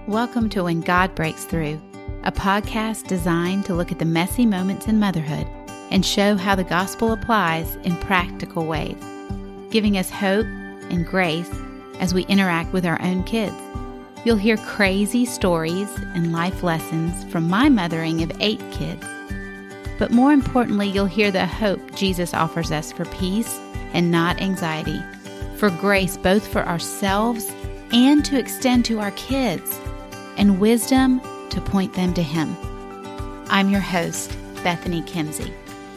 Welcome to When God Breaks Through, a podcast designed to look at the messy moments in motherhood and show how the gospel applies in practical ways, giving us hope and grace as we interact with our own kids. You'll hear crazy stories and life lessons from my mothering of 8 kids. But more importantly, you'll hear the hope Jesus offers us for peace and not anxiety, for grace both for ourselves and to extend to our kids, and wisdom to point them to Him. I'm your host, Bethany Kimsey.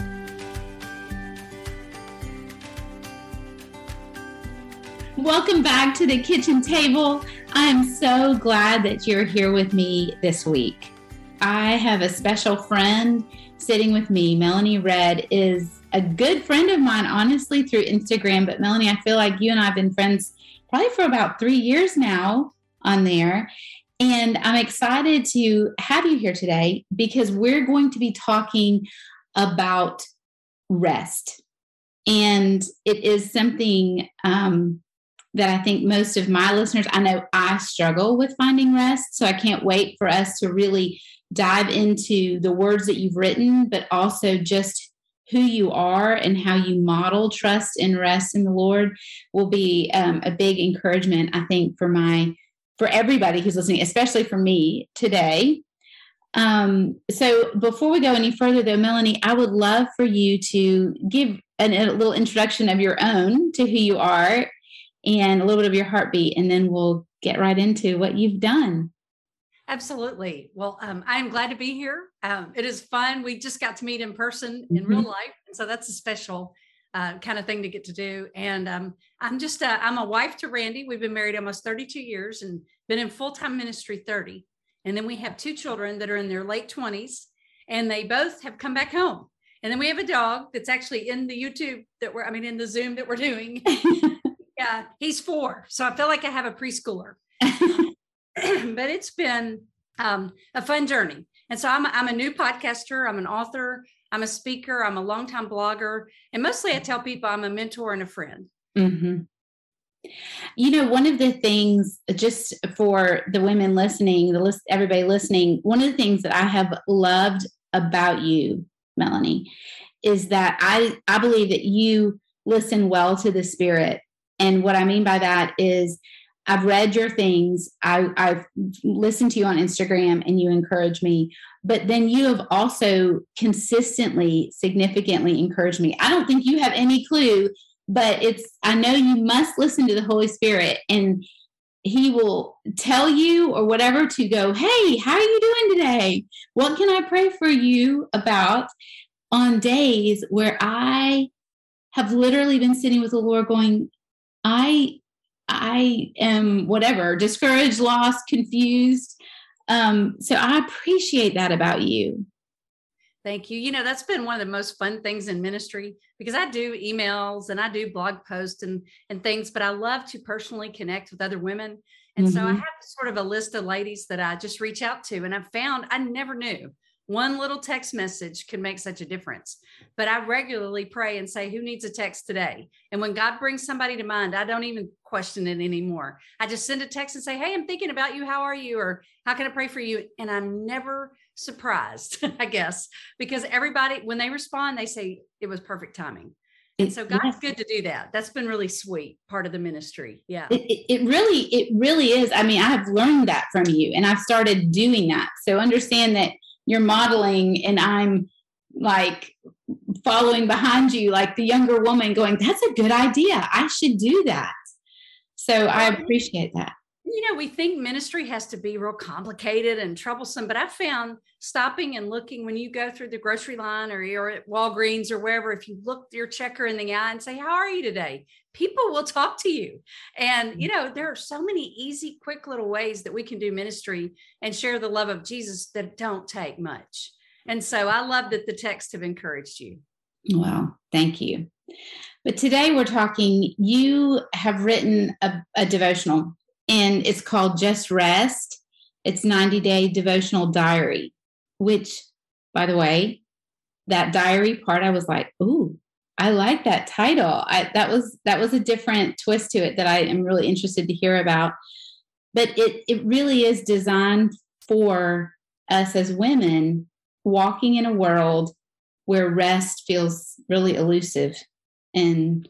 Welcome back to the kitchen table. I am so glad that you're here with me this week. I have a special friend sitting with me. Melanie Red is a good friend of mine, honestly, through Instagram. But Melanie, I feel like you and I have been friends probably for about 3 years now on there. And I'm excited to have you here today because we're going to be talking about rest. And it is something that I think most of my listeners, I know I struggle with finding rest. So I can't wait for us to really dive into the words that you've written, but also just who you are and how you model trust and rest in the Lord will be a big encouragement, I think, for everybody who's listening, especially for me today. So before we go any further, though, Melanie, I would love for you to give a little introduction of your own to who you are and a little bit of your heartbeat, and then we'll get right into what you've done. Absolutely. Well, I'm glad to be here. It is fun. We just got to meet in person in real life. And so that's a special kind of thing to get to do. And I'm a wife to Randy. We've been married almost 32 years and been in full-time ministry 30. And then we have 2 children that are in their late 20s, and they both have come back home. And then we have a dog that's actually in the YouTube in the Zoom that we're doing. Yeah, he's 4. So I feel like I have a preschooler. But it's been a fun journey. And so I'm a new podcaster. I'm an author. I'm a speaker. I'm a longtime blogger. And mostly I tell people I'm a mentor and a friend. Mm-hmm. You know, one of the things, just for the women listening, everybody listening, one of the things that I have loved about you, Melanie, is that I believe that you listen well to the Spirit. And what I mean by that is I've read your things. I've listened to you on Instagram and you encourage me, but then you have also consistently, significantly encouraged me. I don't think you have any clue, but I know you must listen to the Holy Spirit, and He will tell you or whatever to go, hey, how are you doing today? What can I pray for you about on days where I have literally been sitting with the Lord going, I am whatever, discouraged, lost, confused. So I appreciate that about you. Thank you. You know, that's been one of the most fun things in ministry because I do emails and I do blog posts and things, but I love to personally connect with other women. And so I have sort of a list of ladies that I just reach out to, and I've found I never knew one little text message can make such a difference. But I regularly pray and say, who needs a text today? And when God brings somebody to mind, I don't even question it anymore. I just send a text and say, hey, I'm thinking about you. How are you? Or how can I pray for you? And I'm never surprised, I guess, because everybody, when they respond, they say it was perfect timing. And so God's good to do that. That's been really sweet part of the ministry. Yeah. It really is. I mean, I have learned that from you, and I've started doing that. So understand that you're modeling, and I'm like following behind you, like the younger woman going, that's a good idea. I should do that. So I appreciate that. You know, we think ministry has to be real complicated and troublesome, but I found stopping and looking when you go through the grocery line or you're at Walgreens or wherever, if you look your checker in the eye and say, how are you today? People will talk to you. And, you know, there are so many easy, quick little ways that we can do ministry and share the love of Jesus that don't take much. And so I love that the texts have encouraged you. Wow. Thank you. But today we're talking, you have written a devotional, and it's called Just Rest. It's 90-day devotional diary, which, by the way, that diary part, I was like, ooh, I like that title. That was a different twist to it that I am really interested to hear about. but it really is designed for us as women walking in a world where rest feels really elusive. And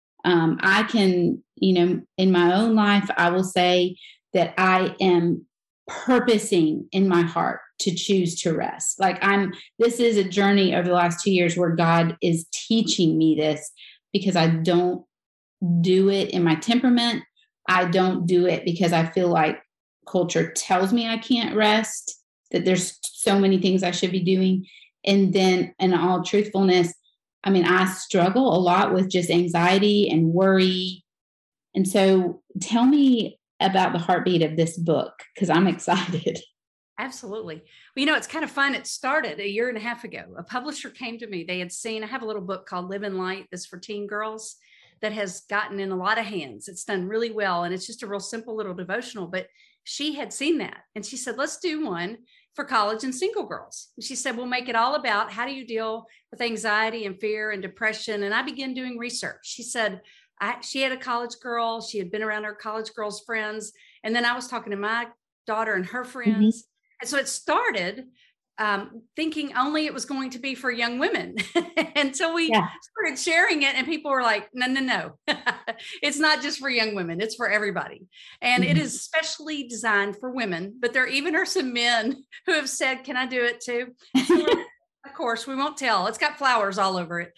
I can, in my own life, I will say that I am purposing in my heart to choose to rest. This is a journey over the last 2 years where God is teaching me this, because I don't do it in my temperament. I don't do it because I feel like culture tells me I can't rest, that there's so many things I should be doing. And then, in all truthfulness, I struggle a lot with just anxiety and worry. And so tell me about the heartbeat of this book, because I'm excited. Absolutely. Well, it's kind of fun. It started a year and a half ago. A publisher came to me. They had seen, I have a little book called Live in Light that's for teen girls that has gotten in a lot of hands. It's done really well. And it's just a real simple little devotional. But she had seen that. And she said, let's do one for college and single girls. And she said, we'll make it all about how do you deal with anxiety and fear and depression. And I began doing research. She said, she had a college girl. She had been around her college girls' friends. And then I was talking to my daughter and her friends. Mm-hmm. And so it started thinking only it was going to be for young women until we started sharing it. And people were like, no, it's not just for young women. It's for everybody. And it is specially designed for women. But there even are some men who have said, can I do it too? So of course, we won't tell. It's got flowers all over it.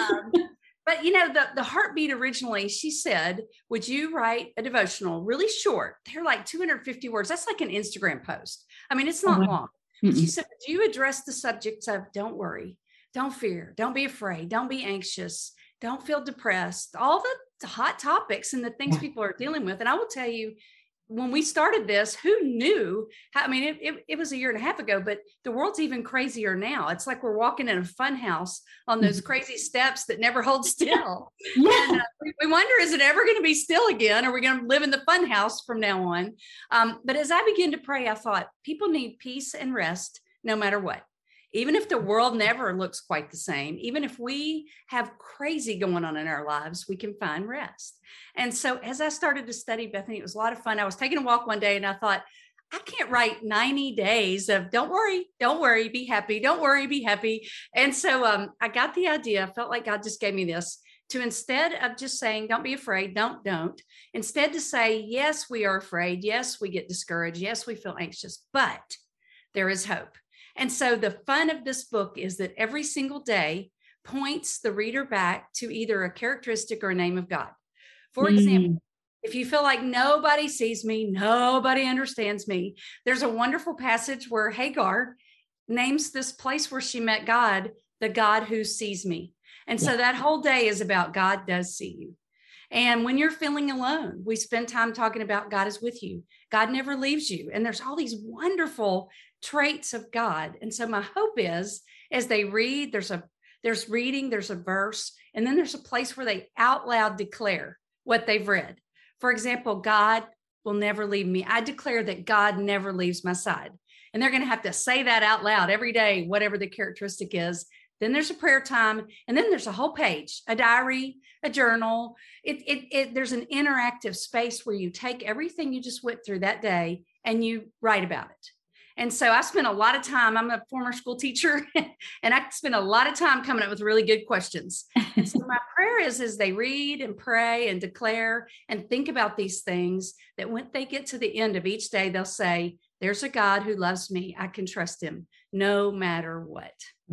But, the heartbeat originally, she said, would you write a devotional really short? They're like 250 words. That's like an Instagram post. It's not long. Mm-hmm. She said, do you address the subjects of don't worry, don't fear, don't be afraid, don't be anxious, don't feel depressed, all the hot topics and the things people are dealing with. And I will tell you, when we started this, who knew how, it was a year and a half ago, but the world's even crazier now. It's like we're walking in a fun house on those crazy steps that never hold still. And we wonder, is it ever going to be still again? Are we going to live in the fun house from now on? But as I began to pray, I thought people need peace and rest no matter what. Even if the world never looks quite the same, even if we have crazy going on in our lives, we can find rest. And so as I started to study, Bethany, it was a lot of fun. I was taking a walk one day and I thought, I can't write 90 days of don't worry, be happy, don't worry, be happy. And so I got the idea, I felt like God just gave me this, to instead of just saying, don't be afraid, don't, instead to say, yes, we are afraid. Yes, we get discouraged. Yes, we feel anxious, but there is hope. And so the fun of this book is that every single day points the reader back to either a characteristic or a name of God. For example, if you feel like nobody sees me, nobody understands me, there's a wonderful passage where Hagar names this place where she met God, the God who sees me. And so that whole day is about God does see you. And when you're feeling alone, we spend time talking about God is with you. God never leaves you. And there's all these wonderful traits of God. And so my hope is, as they read, there's reading, there's a verse, and then there's a place where they out loud declare what they've read. For example, God will never leave me. I declare that God never leaves my side. And they're going to have to say that out loud every day, whatever the characteristic is. Then there's a prayer time, and then there's a whole page, a diary, a journal. There's an interactive space where you take everything you just went through that day and you write about it. And so I spent a lot of time, I'm a former school teacher, and I spent a lot of time coming up with really good questions. And so my prayer is, as they read and pray and declare and think about these things, that when they get to the end of each day, they'll say, there's a God who loves me. I can trust him no matter what.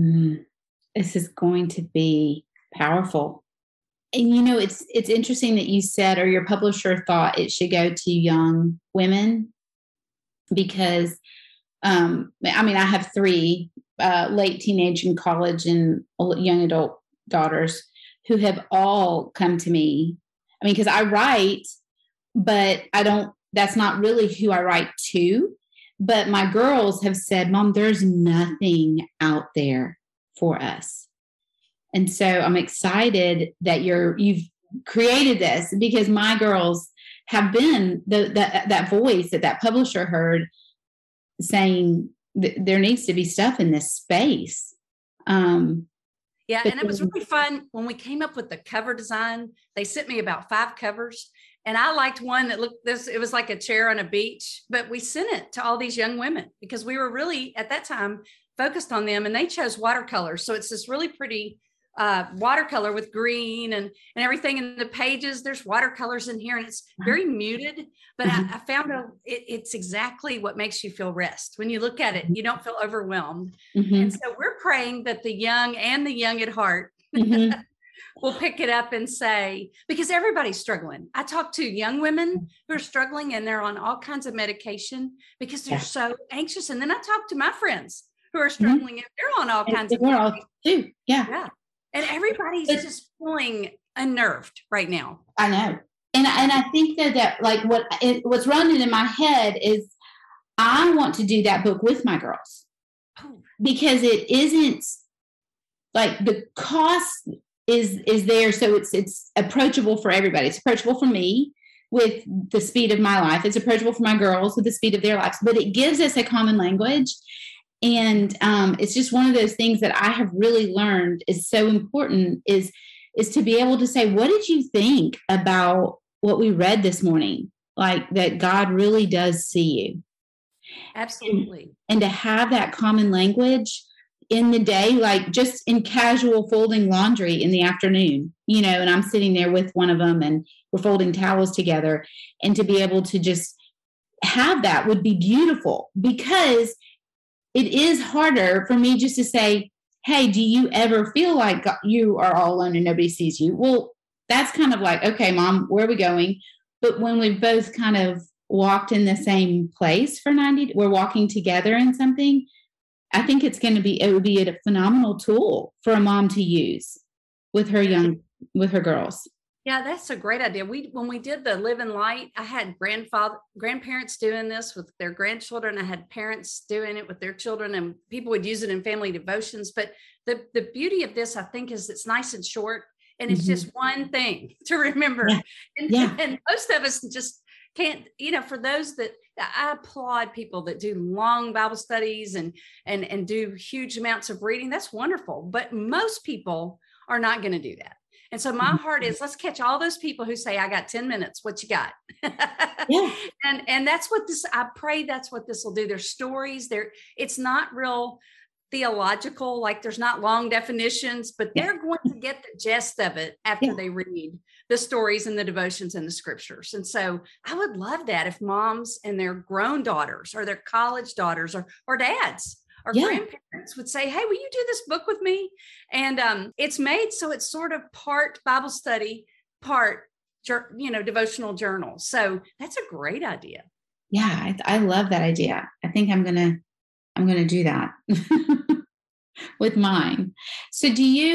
This is going to be powerful. And, it's interesting that you said, or your publisher thought it should go to young women, because I have 3 late teenage and college and young adult daughters who have all come to me. Because I write, but that's not really who I write to. But my girls have said, Mom, there's nothing out there for us. And so I'm excited that you've created this, because my girls have been that voice that publisher heard saying there needs to be stuff in this space. And it was really fun when we came up with the cover design. They sent me about 5 covers, And I liked one that looked this, it was like a chair on a beach, but we sent it to all these young women because we were really at that time focused on them, and they chose watercolors. So it's this really pretty watercolor with green and everything in the pages. There's watercolors in here, and it's very muted, but I found it's exactly what makes you feel rest. When you look at it, you don't feel overwhelmed. And so we're praying that the young and the young at heart will pick it up and say, because everybody's struggling. I talk to young women who are struggling and they're on all kinds of medication because they're so anxious. And then I talk to my friends who are struggling and they're on all kinds of medication too. Yeah. And everybody's just feeling unnerved right now. I know. And I think that like what's running in my head is I want to do that book with my girls because it isn't like the cost is there. So it's approachable for everybody. It's approachable for me with the speed of my life. It's approachable for my girls with the speed of their lives, but it gives us a common language. And it's just one of those things that I have really learned is so important is to be able to say, what did you think about what we read this morning? Like that God really does see you. Absolutely. And to have that common language in the day, like just in casual folding laundry in the afternoon, and I'm sitting there with one of them and we're folding towels together, and to be able to just have that would be beautiful, because it is harder for me just to say, hey, do you ever feel like you are all alone and nobody sees you? Well, that's kind of like, okay, Mom, where are we going? But when we've both kind of walked in the same place for 90, we're walking together in something, I think it would be a phenomenal tool for a mom to use with her girls. Yeah, that's a great idea. When we did the Live in Light, I had grandparents doing this with their grandchildren. I had parents doing it with their children, and people would use it in family devotions. But the beauty of this, I think, is it's nice and short, and it's just one thing to remember. And most of us just can't, for those that I applaud people that do long Bible studies and do huge amounts of reading. That's wonderful. But most people are not going to do that. And so my heart is, let's catch all those people who say, I got 10 minutes. What you got? And that's what I pray that's what this will do. There's stories there. It's not real theological, like there's not long definitions, but they're going to get the gist of it after they read the stories and the devotions and the scriptures. And so I would love that if moms and their grown daughters or their college daughters or dads or grandparents would say, hey, will you do this book with me? And it's made so it's sort of part Bible study, part devotional journal. So that's a great idea. Yeah, I love that idea. I think I'm gonna do that with mine. So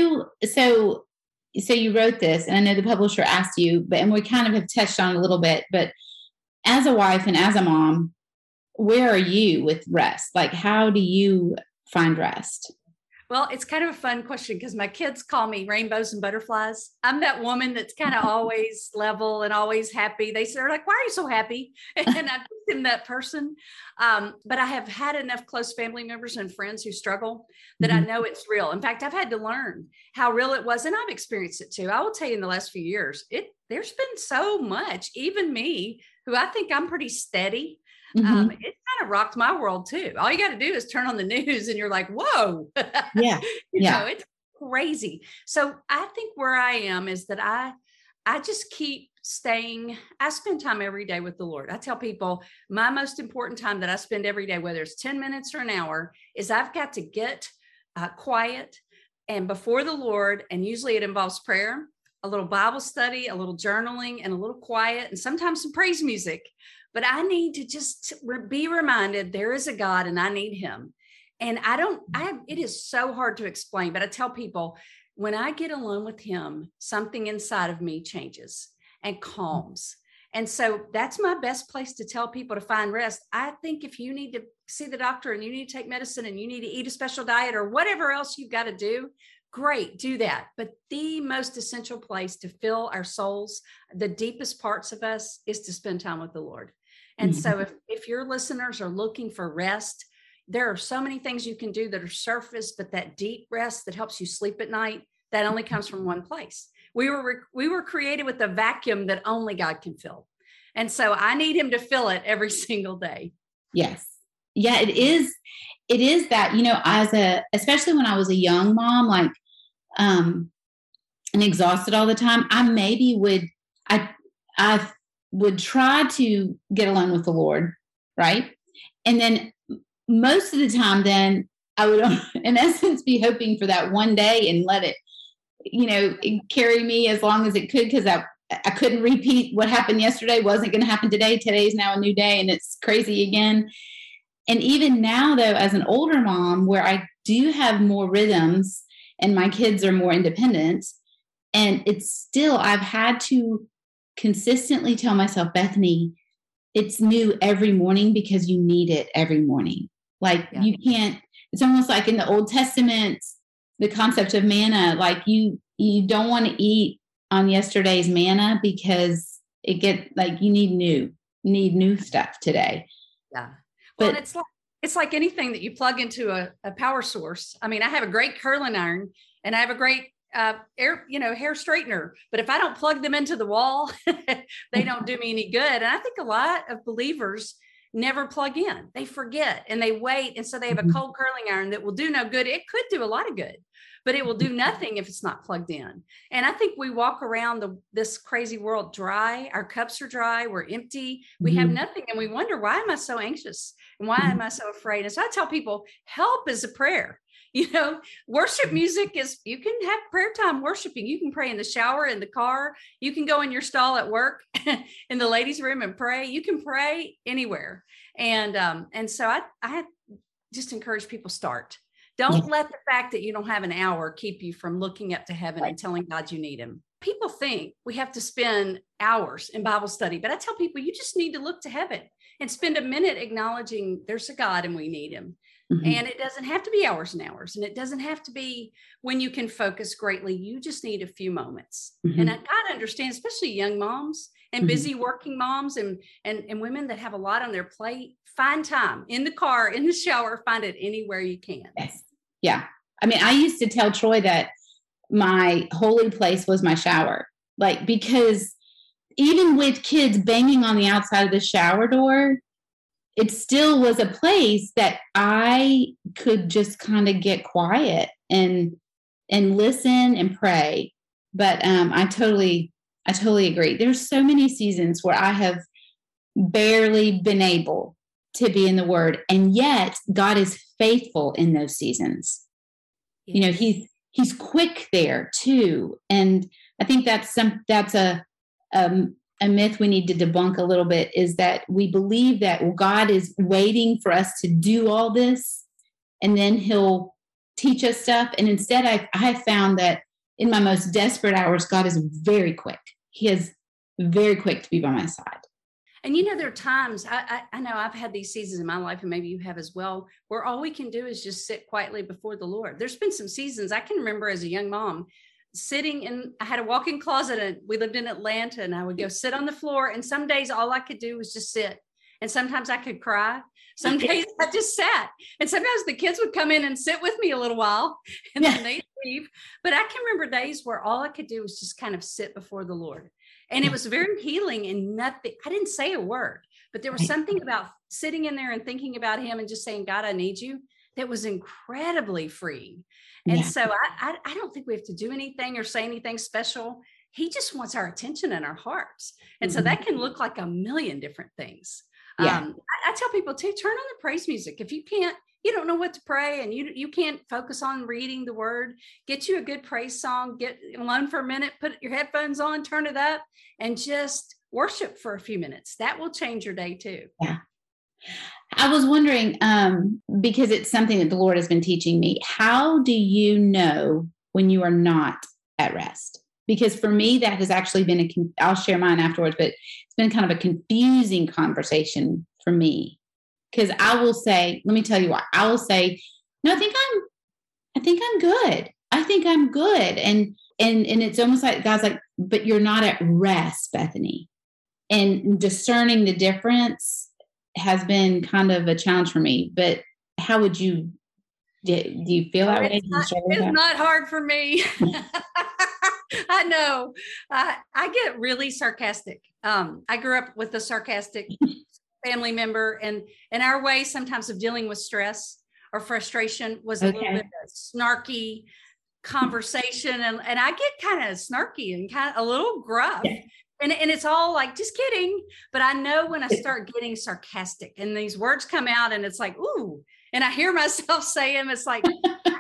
so you wrote this, and I know the publisher asked you, and we kind of have touched on it a little bit, but as a wife and as a mom, where are you with rest? Like, how do you find rest? Well, it's kind of a fun question because my kids call me rainbows and butterflies. I'm that woman that's kind of always level and always happy. They're like, why are you so happy? And I just am that person. But I have had enough close family members and friends who struggle that I know it's real. In fact, I've had to learn how real it was. And I've experienced it too. I will tell you in the last few years, there's been so much, even me, who I think I'm pretty steady. It kind of rocked my world too. All you got to do is turn on the news and you're like, whoa, it's crazy. So I think where I am is that I just keep I spend time every day with the Lord. I tell people my most important time that I spend every day, whether it's 10 minutes or an hour, is I've got to get quiet and before the Lord. And usually it involves prayer, a little Bible study, a little journaling, and a little quiet, and sometimes some praise music. But I need to just be reminded there is a God and I need him. And it is so hard to explain, but I tell people when I get alone with him, something inside of me changes and calms. And so that's my best place to tell people to find rest. I think if you need to see the doctor and you need to take medicine and you need to eat a special diet or whatever else you've got to do, great, do that. But the most essential place to fill our souls, the deepest parts of us, is to spend time with the Lord. And so if your listeners are looking for rest, there are so many things you can do that are surface, but that deep rest that helps you sleep at night, that only comes from one place, We were created with a vacuum that only God can fill. And so I need him to fill it every single day. Yes. Yeah, it is. It is that, especially when I was a young mom, like, and exhausted all the time, I would try to get alone with the Lord. Right. And then most of the time, then I would, in essence, be hoping for that one day and let it, carry me as long as it could, because I couldn't repeat what happened yesterday. Wasn't going to happen today. Today's now a new day, and it's crazy again. And even now, though, as an older mom, where I do have more rhythms and my kids are more independent, and it's still, I've had to consistently tell myself, Bethany, it's new every morning because you need it every morning. Like you can't, it's almost like in the Old Testament, the concept of manna, like you don't want to eat on yesterday's manna because you need new stuff today. Yeah. Well, but it's like anything that you plug into a power source. I mean, I have a great curling iron and I have a great hair straightener, but if I don't plug them into the wall, they don't do me any good. And I think a lot of believers never plug in. They forget and they wait. And so they have a cold curling iron that will do no good. It could do a lot of good, but it will do nothing if it's not plugged in. And I think we walk around this crazy world dry. Our cups are dry. We're empty. We have nothing. And we wonder, why am I so anxious? And why am I so afraid? And so I tell people, help is a prayer. Worship music you can have prayer time worshiping. You can pray in the shower, in the car. You can go in your stall at work, in the ladies' room and pray. You can pray anywhere. And so I just encourage people, start. Don't let the fact that you don't have an hour keep you from looking up to heaven and telling God you need him. People think we have to spend hours in Bible study, but I tell people you just need to look to heaven and spend a minute acknowledging there's a God and we need him. And it doesn't have to be hours and hours, and it doesn't have to be when you can focus greatly. You just need a few moments. And I gotta understand, especially young moms and busy working moms and women that have a lot on their plate, find time in the car, in the shower, find it anywhere you can. Yes. Yeah. I mean, I used to tell Troy that my holy place was my shower, because even with kids banging on the outside of the shower door, it still was a place that I could just kind of get quiet and listen and pray. But I totally agree. There's so many seasons where I have barely been able to be in the Word, and yet God is faithful in those seasons. Yes. He's quick there too, and I think that's a myth we need to debunk a little bit, is that we believe that God is waiting for us to do all this and then he'll teach us stuff. And instead I have found that in my most desperate hours, God is very quick. He is very quick to be by my side. And there are times, I know I've had these seasons in my life, and maybe you have as well, where all we can do is just sit quietly before the Lord. There's been some seasons I can remember as a young mom, I had a walk-in closet, and we lived in Atlanta, and I would go sit on the floor. And some days all I could do was just sit. And sometimes I could cry. Some days I just sat. And sometimes the kids would come in and sit with me a little while and then they'd leave. But I can remember days where all I could do was just kind of sit before the Lord. And it was very healing, and nothing, I didn't say a word, but there was something about sitting in there and thinking about him and just saying, God, I need you, that was incredibly freeing. And so I don't think we have to do anything or say anything special. He just wants our attention and our hearts. And so that can look like a million different things. I tell people too, turn on the praise music. If you don't know what to pray and you can't focus on reading the word, get you a good praise song, get alone for a minute, put your headphones on, turn it up, and just worship for a few minutes. That will change your day too. Yeah. I was wondering, because it's something that the Lord has been teaching me, how do you know when you are not at rest? Because for me, that has actually been I'll share mine afterwards, but it's been kind of a confusing conversation for me. Because I will say, let me tell you why. I will say, no, I think I'm good. I think I'm good. And it's almost like God's like, but you're not at rest, Bethany. And discerning the difference has been kind of a challenge for me. But how would you, do you feel that way? It's not hard for me. I know. I get really sarcastic. I grew up with a sarcastic family member, and our way sometimes of dealing with stress or frustration was a little bit snarky conversation. And I get kind of snarky and kind of a little gruff. Yeah. And it's all like, just kidding. But I know when I start getting sarcastic and these words come out and it's like, ooh, and I hear myself say them, it's like,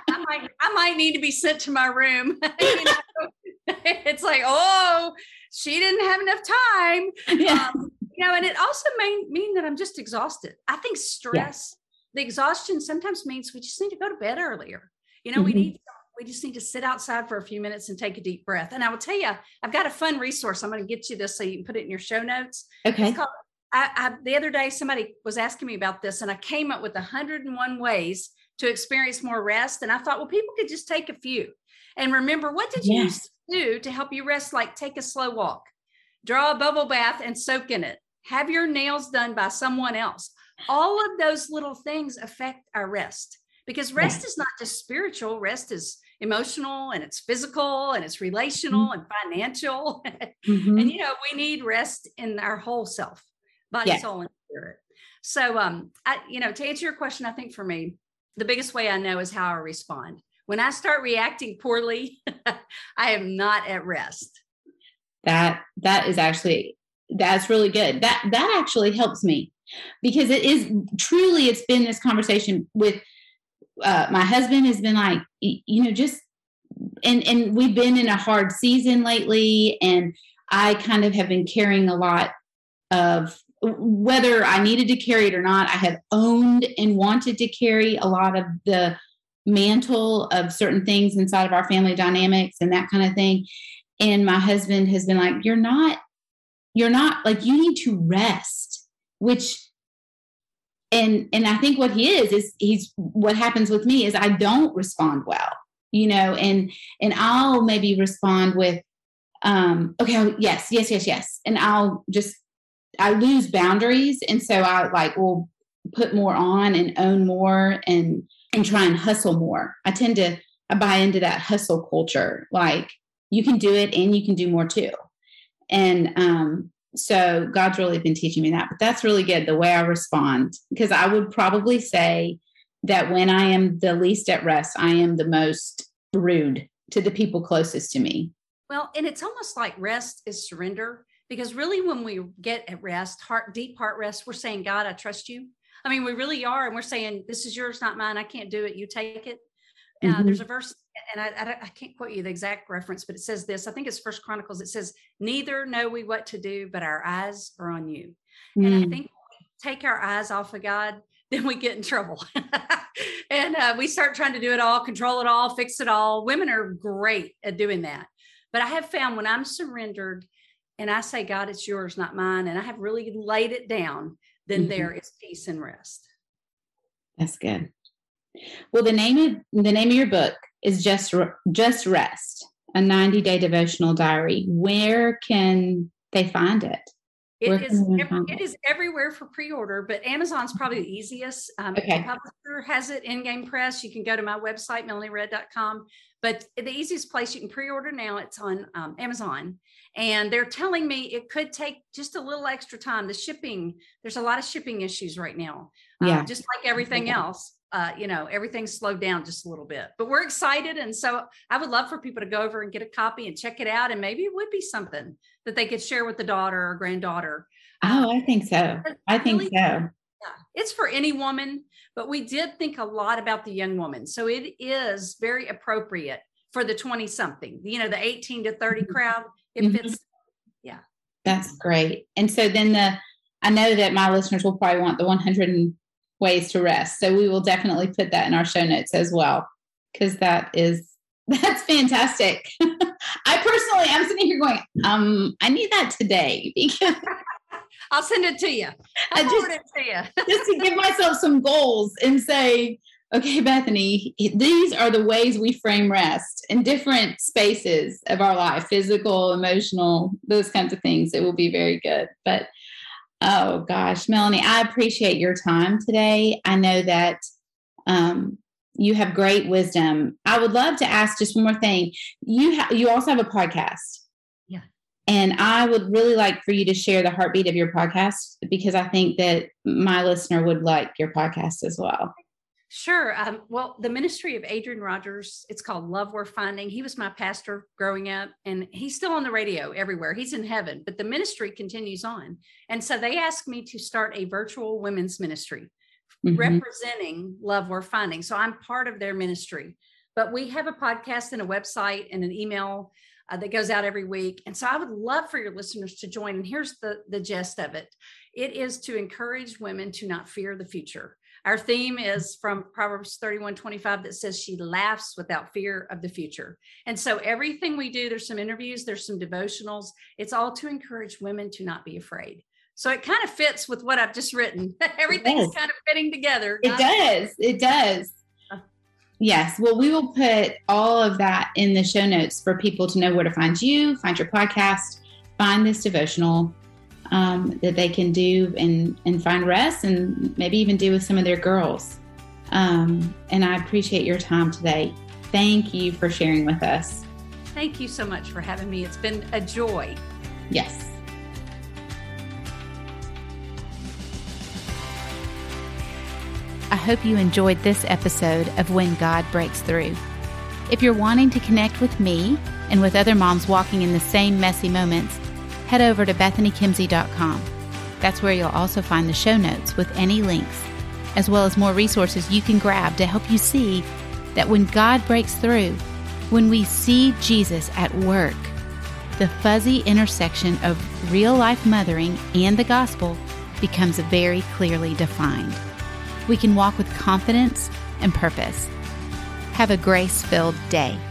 I might need to be sent to my room. You know? It's like, oh, she didn't have enough time. Yeah. You know, and it also may mean that I'm just exhausted. I think stress, the exhaustion sometimes means we just need to go to bed earlier. You know, we just need to sit outside for a few minutes and take a deep breath. And I will tell you, I've got a fun resource. I'm going to get you this so you can put it in your show notes. Okay. It's called, the other day, somebody was asking me about this, and I came up with 101 ways to experience more rest. And I thought, well, people could just take a few. And remember, what did you used to do to help you rest? Like take a slow walk, draw a bubble bath and soak in it, have your nails done by someone else. All of those little things affect our rest, because rest is not just spiritual. Rest is emotional, and it's physical, and it's relational and financial. And, you know, we need rest in our whole self, body, soul, and spirit. So, you know, to answer your question, I think for me, the biggest way I know is how I respond. When I start reacting poorly, I am not at rest. That is actually, that's really good. That actually helps me, because it is truly, it's been this conversation with my husband has been like, you know, just, and we've been in a hard season lately. And I kind of have been carrying a lot of, whether I needed to carry it or not, I have owned and wanted to carry a lot of the mantle of certain things inside of our family dynamics and that kind of thing. And my husband has been like, you're not like, you need to rest, which, and I think what he's what happens with me is I don't respond well, you know, and I'll maybe respond with, okay, yes. And I lose boundaries. And so I will put more on and own more and try and hustle more. I buy into that hustle culture. Like, you can do it and you can do more too. And so God's really been teaching me that. But that's really good, the way I respond, because I would probably say that when I am the least at rest, I am the most rude to the people closest to me. Well, and it's almost like rest is surrender, because really when we get at rest, deep heart rest, we're saying, God, I trust you. I mean, we really are. And we're saying, this is yours, not mine. I can't do it. You take it. There's a verse, and I can't quote you the exact reference, but it says this. I think it's First Chronicles. It says, neither know we what to do, but our eyes are on you. And I think when we take our eyes off of God, then we get in trouble. And we start trying to do it all, control it all, fix it all. Women are great at doing that. But I have found when I'm surrendered and I say, God, it's yours, not mine, and I have really laid it down, then there is peace and rest. That's good. Well, the name of your book is Just Rest, a 90-day devotional diary. Where can they find it? It is everywhere for pre-order, but Amazon's probably the easiest. The publisher has it, In-Game Press. You can go to my website, melaniered.com. But the easiest place you can pre-order now, it's on Amazon. And they're telling me it could take just a little extra time. The shipping, there's a lot of shipping issues right now. Just like everything else, you know, everything's slowed down just a little bit. But we're excited. And so I would love for people to go over and get a copy and check it out. And maybe it would be something that they could share with the daughter or granddaughter. Oh, I think so. Yeah, it's for any woman, but we did think a lot about the young woman. So it is very appropriate for the 20-something, you know, the 18 to 30 crowd. It fits. Yeah. That's great. And so then I know that my listeners will probably want the 100 ways to rest. So we will definitely put that in our show notes as well, because that's fantastic. I personally, I'm sitting here going, I need that today, because I'll send it to you. I'll forward it to you. Just to give myself some goals and say, okay, Bethany, these are the ways we frame rest in different spaces of our life, physical, emotional, those kinds of things. It will be very good. But, oh gosh, Melanie, I appreciate your time today. I know that, You have great wisdom. I would love to ask just one more thing. You also have a podcast. Yeah. And I would really like for you to share the heartbeat of your podcast, because I think that my listener would like your podcast as well. Sure. Well, the ministry of Adrian Rogers, it's called Love Worth Finding. He was my pastor growing up, and he's still on the radio everywhere. He's in heaven, but the ministry continues on. And so they asked me to start a virtual women's ministry representing Love Worth Finding. So I'm part of their ministry, but we have a podcast and a website and an email that goes out every week. And so I would love for your listeners to join. And here's the gist of it. It is to encourage women to not fear the future. Our theme is from Proverbs 31:25 that says she laughs without fear of the future. And so everything we do, there's some interviews, there's some devotionals. It's all to encourage women to not be afraid. So it kind of fits with what I've just written. Everything is kind of fitting together. It does. Yes. Well, we will put all of that in the show notes for people to know where to find you, find your podcast, find this devotional that they can do and find rest, and maybe even do with some of their girls. And I appreciate your time today. Thank you for sharing with us. Thank you so much for having me. It's been a joy. Yes. I hope you enjoyed this episode of When God Breaks Through. If you're wanting to connect with me and with other moms walking in the same messy moments, head over to BethanyKimsey.com. That's where you'll also find the show notes with any links, as well as more resources you can grab to help you see that when God breaks through, when we see Jesus at work, the fuzzy intersection of real-life mothering and the gospel becomes very clearly defined. We can walk with confidence and purpose. Have a grace-filled day.